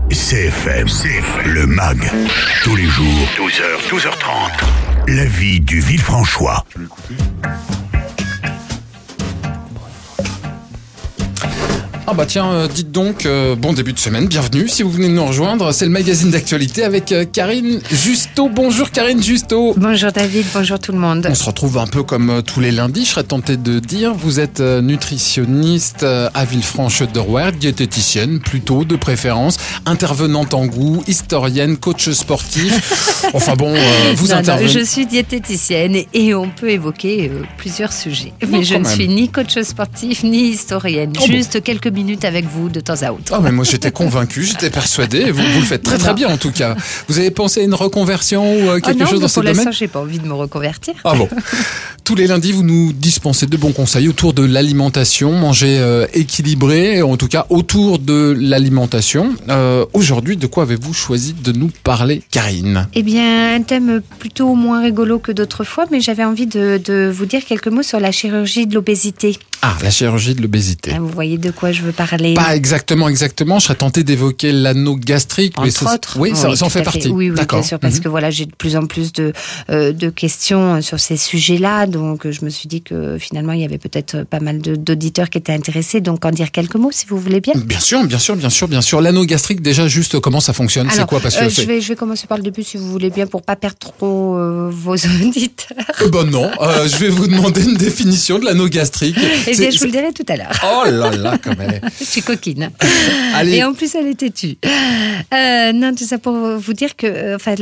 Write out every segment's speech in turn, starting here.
CFM, le MAG. Tous les jours, 12h, 12h30. La vie du Villefranchois. Ah bah tiens, dites donc, bon début de semaine, bienvenue si vous venez de nous rejoindre, c'est le magazine d'actualité avec Karine Justo. Bonjour Karine Justo. Bonjour David, bonjour tout le monde. On se retrouve un peu comme tous les lundis, je serais tenté de dire, vous êtes nutritionniste à Villefranche-de-Rouergue, diététicienne plutôt de préférence, intervenante en goût, historienne, coach sportif, enfin bon, vous intervenez... Je suis diététicienne et on peut évoquer plusieurs sujets, mais je ne suis ni coach sportif ni historienne, juste quelques minutes avec vous de temps à autre. Ah mais moi j'étais convaincu, j'étais persuadé, vous le faites très bien en tout cas. Vous avez pensé à une reconversion ou quelque chose dans ce domaine ? Pour l'instant, j'ai pas envie de me reconvertir. Ah bon. Tous les lundis, vous nous dispensez de bons conseils autour de l'alimentation, manger équilibré, en tout cas autour de l'alimentation. Aujourd'hui, de quoi avez-vous choisi de nous parler, Karine ? Eh bien, un thème plutôt moins rigolo que d'autres fois, mais j'avais envie de vous dire quelques mots sur la chirurgie de l'obésité. Ah, la chirurgie de l'obésité. Vous voyez de quoi je veux parler ? Pas exactement. Je serais tenté d'évoquer l'anneau gastrique. Entre autres. Oui, ça en fait partie. Oui, d'accord. Bien sûr, parce que voilà, j'ai de plus en plus de questions sur ces sujets-là. Donc, je me suis dit que finalement, il y avait peut-être pas mal d'auditeurs qui étaient intéressés. Donc, en dire quelques mots, si vous voulez bien. Bien sûr. L'anneau gastrique, déjà, juste comment ça fonctionne ? Alors, c'est quoi ? Parce que je vais commencer par le début, si vous voulez bien, pour pas perdre trop vos auditeurs. Non, je vais vous demander une définition de l'anneau gastrique. Eh bien, je vous le dirai tout à l'heure. Oh là là, comme elle est. Je suis coquine. Allez. Et en plus, elle est têtue. Non, tout ça pour vous dire que,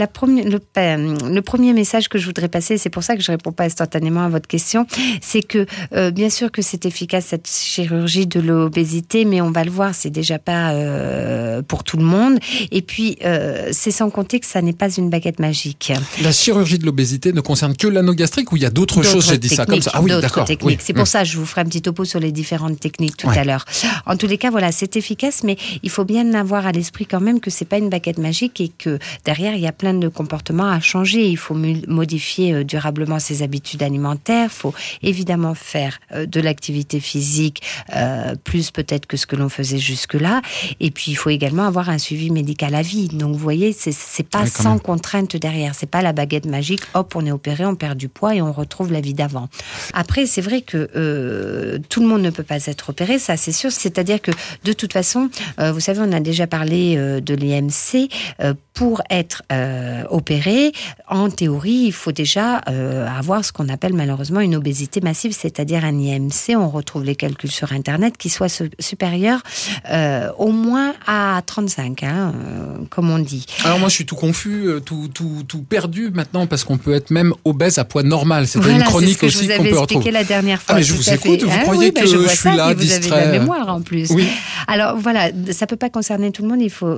le premier message que je voudrais passer, c'est pour ça que je réponds pas instantanément à votre question, c'est que, bien sûr que c'est efficace cette chirurgie de l'obésité, mais on va le voir, c'est déjà pas pour tout le monde. Et puis, c'est sans compter que ça n'est pas une baguette magique. La chirurgie de l'obésité ne concerne que l'anneau gastrique ou il y a d'autres choses ? J'ai dit ça comme ça. Ah oui, d'accord. Techniques. Oui. C'est pour ça que je vous ferai un petit topo sur les différentes techniques tout à l'heure. En tous les cas, voilà, c'est efficace, mais il faut bien avoir à l'esprit quand même que c'est pas une baguette magique et que derrière, il y a plein de comportements à changer. Il faut modifier durablement ses habitudes alimentaires. Il faut évidemment faire de l'activité physique plus peut-être que ce que l'on faisait jusque-là. Et puis, il faut également avoir un suivi médical à vie. Donc, vous voyez, c'est pas sans contrainte derrière. C'est pas la baguette magique. Hop, on est opéré, on perd du poids et on retrouve la vie d'avant. Après, c'est vrai que tout le monde ne peut pas être opéré, ça c'est sûr. C'est-à-dire que de toute façon, vous savez, on a déjà parlé de l'IMC. Pour être opéré, en théorie, il faut déjà avoir ce qu'on appelle malheureusement une obésité massive, c'est-à-dire un IMC. On retrouve les calculs sur Internet qui soit supérieur au moins à 35, comme on dit. Alors moi, je suis tout confus, tout perdu maintenant parce qu'on peut être même obèse à poids normal. C'est une chronique aussi qu'on peut retrouver. Je vous avais expliqué la dernière fois. Ah mais je vous écoute. Vous croyez que je suis là distrait ? Vous avez de la mémoire en plus. Oui. Alors voilà, ça peut pas concerner tout le monde. Il faut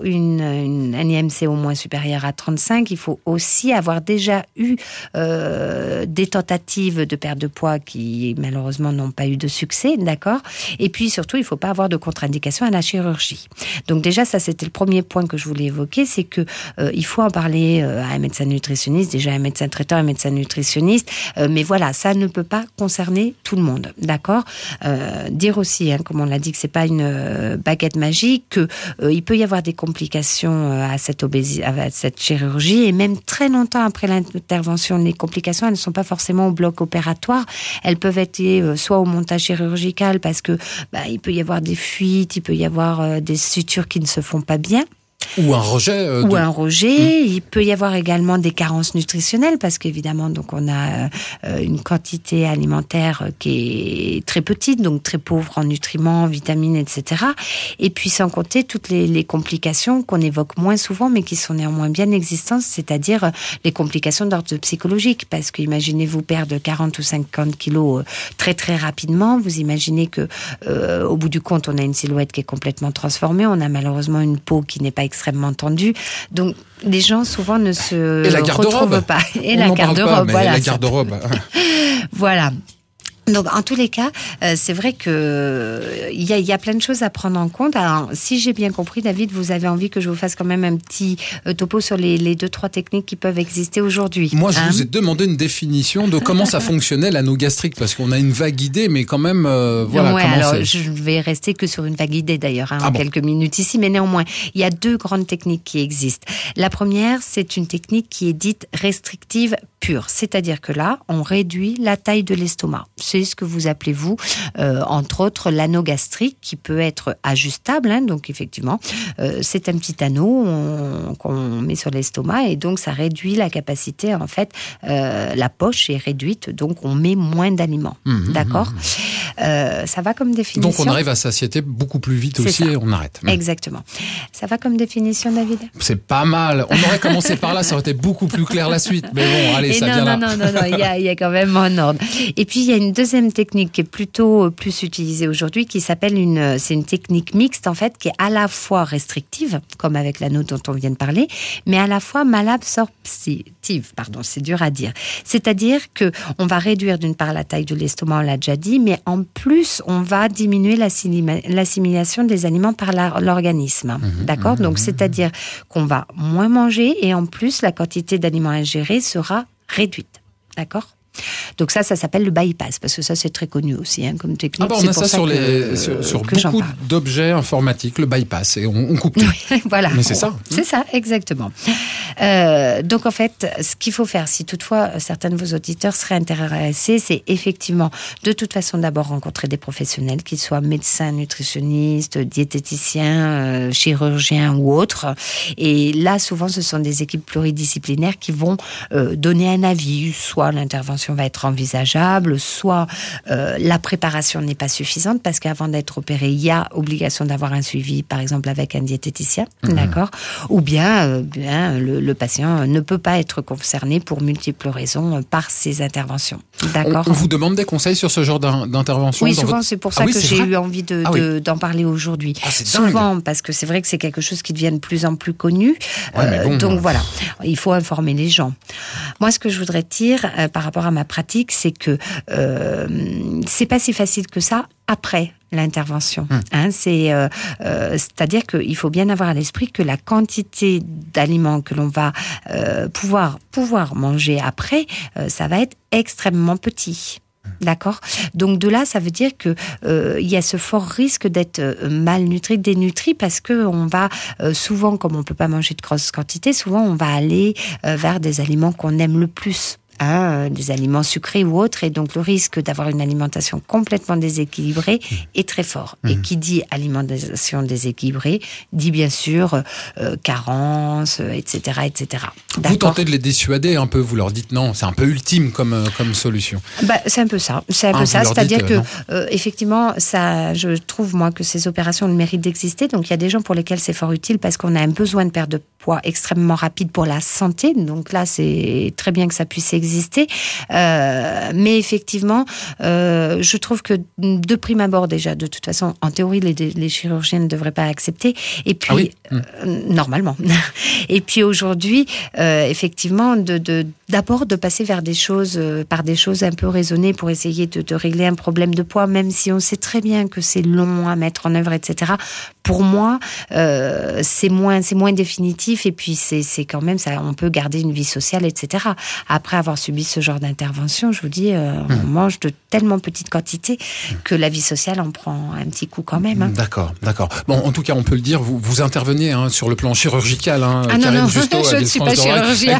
un IMC au moins supérieur à 35. Il faut aussi avoir déjà eu des tentatives de perte de poids qui malheureusement n'ont pas eu de succès, d'accord ? Et puis surtout, il faut pas avoir de contre-indication à la chirurgie. Donc déjà, ça c'était le premier point que je voulais évoquer, c'est que il faut en parler à un médecin nutritionniste, déjà un médecin traiteur, un médecin nutritionniste, mais voilà, ça ne peut pas concerner tout le monde, d'accord ? Dire aussi, comme on l'a dit, que c'est pas une baguette magique, que il peut y avoir des complications à cette chirurgie, et même très longtemps après l'intervention, les complications, elles ne sont pas forcément au bloc opératoire, elles peuvent être soit au montage chirurgical, parce que il peut y avoir des fuites, il peut y avoir des sutures qui ne se font pas bien. Ou un rejet. Ou un rejet. Il peut y avoir également des carences nutritionnelles parce qu'évidemment, donc on a une quantité alimentaire qui est très petite, donc très pauvre en nutriments, vitamines, etc. Et puis sans compter toutes les complications qu'on évoque moins souvent, mais qui sont néanmoins bien existantes, c'est-à-dire les complications d'ordre psychologique. Parce que imaginez-vous perdre 40 ou 50 kilos très très rapidement. Vous imaginez que au bout du compte, on a une silhouette qui est complètement transformée. On a malheureusement une peau qui n'est pas extrêmement tendue. Donc, les gens, souvent, ne se retrouvent pas. Et la garde-robe, voilà. Voilà. Donc, en tous les cas, c'est vrai que il y a plein de choses à prendre en compte. Alors, si j'ai bien compris, David, vous avez envie que je vous fasse quand même un petit topo sur les 2-3 techniques qui peuvent exister aujourd'hui. Moi, je vous ai demandé une définition de comment ça fonctionnait l'anneau gastrique, parce qu'on a une vague idée, mais quand même, voilà. Ouais, comment alors c'est. je vais rester que sur une vague idée d'ailleurs, en quelques minutes ici, mais néanmoins, il y a 2 grandes techniques qui existent. La première, c'est une technique qui est dite restrictive pure, c'est-à-dire que là, on réduit la taille de l'estomac. C'est ce que vous appelez, vous, entre autres, l'anneau gastrique, qui peut être ajustable, donc effectivement, c'est un petit anneau qu'on met sur l'estomac, et donc ça réduit la capacité, en fait, la poche est réduite, donc on met moins d'aliments, d'accord. Ça va comme définition. Donc on arrive à satiété beaucoup plus vite aussi, et on arrête. Exactement. Ça va comme définition, David? C'est pas mal. On aurait commencé par là, ça aurait été beaucoup plus clair la suite. Mais bon, allez, ça vient là. Non, il y a quand même un ordre. Et puis il y a une deuxième technique qui est plutôt plus utilisée aujourd'hui, qui s'appelle c'est une technique mixte en fait, qui est à la fois restrictive, comme avec l'anneau dont on vient de parler, mais à la fois malabsorptive. Pardon, c'est dur à dire. C'est-à-dire que on va réduire d'une part la taille de l'estomac, on l'a déjà dit, mais en plus on va diminuer l'assimilation des aliments par l'organisme. D'accord ? Donc c'est-à-dire qu'on va moins manger et en plus la quantité d'aliments ingérés sera réduite. D'accord ? Donc ça s'appelle le bypass, parce que ça c'est très connu aussi comme technique. On a ça sur beaucoup d'objets informatiques, le bypass, et on coupe tout. Oui, voilà. Mais c'est ça. C'est ça, exactement. Donc en fait, ce qu'il faut faire, si toutefois certains de vos auditeurs seraient intéressés, c'est effectivement, de toute façon, d'abord rencontrer des professionnels, qu'ils soient médecins, nutritionnistes, diététiciens, chirurgiens ou autres. Et là, souvent, ce sont des équipes pluridisciplinaires qui vont donner un avis, soit l'intervention va être envisageable, soit la préparation n'est pas suffisante, parce qu'avant d'être opéré, il y a obligation d'avoir un suivi, par exemple avec un diététicien, d'accord, ou bien le patient ne peut pas être concerné pour multiples raisons par ces interventions, d'accord. On vous demande des conseils sur ce genre d'intervention? Oui, souvent c'est pour ça que j'ai eu envie d'en parler aujourd'hui. Souvent, dingue. Parce que c'est vrai que c'est quelque chose qui devient de plus en plus connu. Donc voilà, il faut informer les gens. Moi, ce que je voudrais dire par rapport à ma pratique, c'est que c'est pas si facile que ça après l'intervention. C'est-à-dire qu'il faut bien avoir à l'esprit que la quantité d'aliments que l'on va pouvoir manger après, ça va être extrêmement petit. D'accord. Donc de là, ça veut dire que il y a ce fort risque d'être malnutri, dénutri, parce que on va souvent, comme on peut pas manger de grosses quantités, souvent on va aller vers des aliments qu'on aime le plus. Des aliments sucrés ou autres, et donc le risque d'avoir une alimentation complètement déséquilibrée est très fort. Et qui dit alimentation déséquilibrée dit bien sûr carence, etc., etc. Vous tentez de les dissuader un peu, vous leur dites non, c'est un peu ultime comme solution. C'est un peu ça, c'est-à-dire que effectivement, ça, je trouve moi que ces opérations ont le mérite d'exister. Donc il y a des gens pour lesquels c'est fort utile, parce qu'on a un besoin de perte de poids extrêmement rapide pour la santé. Donc là, c'est très bien que ça puisse exister. Mais effectivement, je trouve que de prime abord déjà, de toute façon, en théorie, les chirurgiens ne devraient pas accepter. Et puis, normalement. Et puis aujourd'hui, effectivement, d'abord de passer vers par des choses un peu raisonnées pour essayer de régler un problème de poids, même si on sait très bien que c'est long à mettre en œuvre, etc. Pour moi, c'est moins définitif, et puis c'est quand même ça. On peut garder une vie sociale, etc. Après avoir subi ce genre d'intervention, je vous dis, on mange de tellement petites quantités que la vie sociale en prend un petit coup quand même. D'accord. Bon, en tout cas, on peut le dire, vous intervenez sur le plan chirurgical. Karine Justeau, je ne suis pas chirurgien.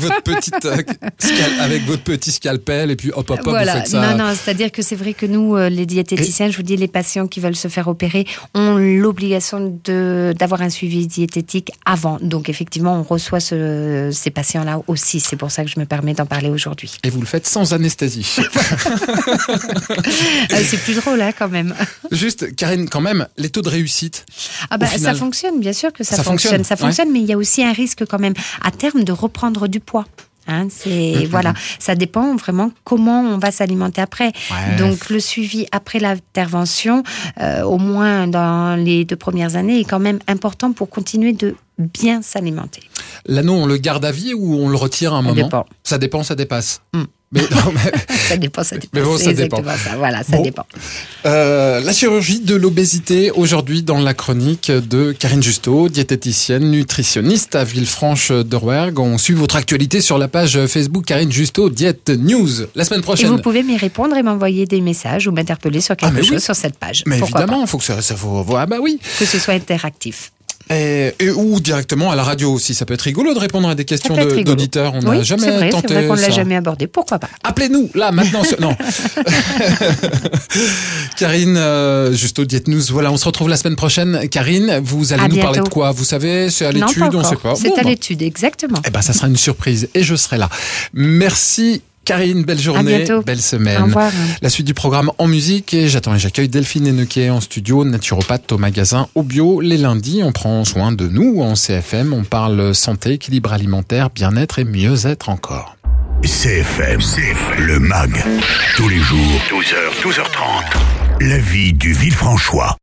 Avec votre petit scalpel, et puis hop, voilà. vous faites ça. Non, c'est-à-dire que c'est vrai que nous, les diététiciens, je vous dis, les patients qui veulent se faire opérer ont l'obligation d'avoir un suivi diététique avant. Donc effectivement, on reçoit ces patients-là aussi. C'est pour ça que je me permets d'en parler aujourd'hui. Et vous le faites sans anesthésie. C'est plus drôle, quand même. Juste, Karine, quand même, les taux de réussite. Ça fonctionne, bien sûr que ça fonctionne. Ça fonctionne, mais il y a aussi un risque quand même, à terme, de reprendre du poids. Voilà, ça dépend vraiment comment on va s'alimenter après. Donc le suivi après l'intervention, au moins dans les 2 premières années, est quand même important pour continuer de bien s'alimenter. L'anneau, on le garde à vie ou on le retire à un moment? Ça dépend. Ça dépend, ça dépasse. Mais, non, mais... ça dépend. Mais bon, ça dépend. Ça. Voilà, ça dépend. La chirurgie de l'obésité, aujourd'hui dans la chronique de Karine Justeau, diététicienne, nutritionniste à Villefranche-de-Rouergue. On suit votre actualité sur la page Facebook Karine Justeau, Diète News. La semaine prochaine. Et vous pouvez m'y répondre et m'envoyer des messages ou m'interpeller sur quelque chose sur cette page. Mais pourquoi évidemment, il faut que ça faut. Ah bah oui. Que ce soit interactif. Et ou directement à la radio aussi. Ça peut être rigolo de répondre à des questions d'auditeurs. On n'a jamais tenté c'est vrai qu'on ne l'a ça. jamais abordé. Pourquoi pas? Appelez-nous, là, maintenant. Non. Karine, Justeau, Diète News. Voilà, on se retrouve la semaine prochaine. Karine, vous allez nous parler de quoi? Vous savez, c'est à l'étude, on ne sait pas. C'est à l'étude, exactement. Eh ben, ça sera une surprise et je serai là. Merci. Karine, belle journée, belle semaine. Au revoir. La suite du programme en musique et j'accueille Delphine Hennequet en studio, naturopathe au magasin Au Bio. Les lundis, on prend soin de nous en CFM. On parle santé, équilibre alimentaire, bien-être et mieux-être encore. CFM, le MAG. Tous les jours, 12h, 12h30. La vie du Villefranchois.